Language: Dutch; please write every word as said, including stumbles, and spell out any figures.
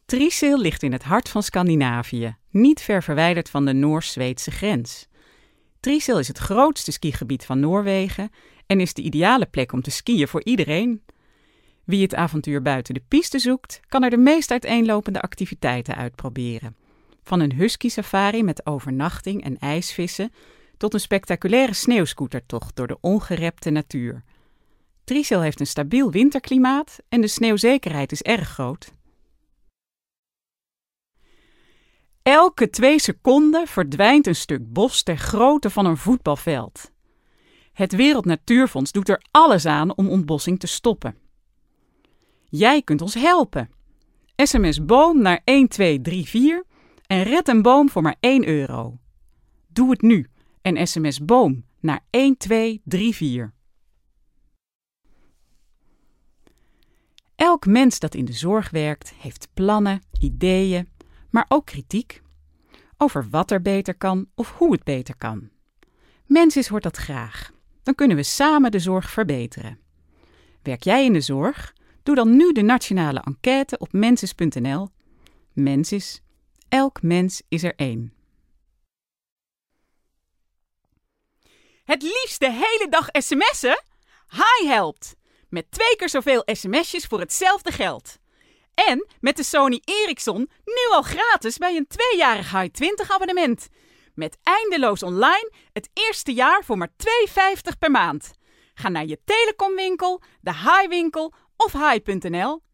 Trysil ligt in het hart van Scandinavië, niet ver verwijderd van de Noors-Zweedse grens. Trysil is het grootste skigebied van Noorwegen en is de ideale plek om te skiën voor iedereen. Wie het avontuur buiten de piste zoekt, kan er de meest uiteenlopende activiteiten uitproberen. Van een husky-safari met overnachting en ijsvissen tot een spectaculaire sneeuwscootertocht door de ongerepte natuur. Trysil heeft een stabiel winterklimaat en de sneeuwzekerheid is erg groot. Elke twee seconden verdwijnt een stuk bos ter grootte van een voetbalveld. Het Wereld Natuurfonds doet er alles aan om ontbossing te stoppen. Jij kunt ons helpen. S M S boom naar een twee drie vier en red een boom voor maar één euro. Doe het nu en S M S boom naar een twee drie vier. Elk mens dat in de zorg werkt, heeft plannen, ideeën, maar ook kritiek. Over wat er beter kan of hoe het beter kan. Mensis hoort dat graag. Dan kunnen we samen de zorg verbeteren. Werk jij in de zorg? Doe dan nu de nationale enquête op mensis punt n l. Mensis. Elk mens is er één. Het liefst de hele dag sms'en? Hi helpt! Met twee keer zoveel sms'jes voor hetzelfde geld. En met de Sony Ericsson nu al gratis bij een tweejarig Hi twintig abonnement. Met eindeloos online het eerste jaar voor maar twee euro vijftig per maand. Ga naar je telecomwinkel, de Hi-winkel of hi punt n l.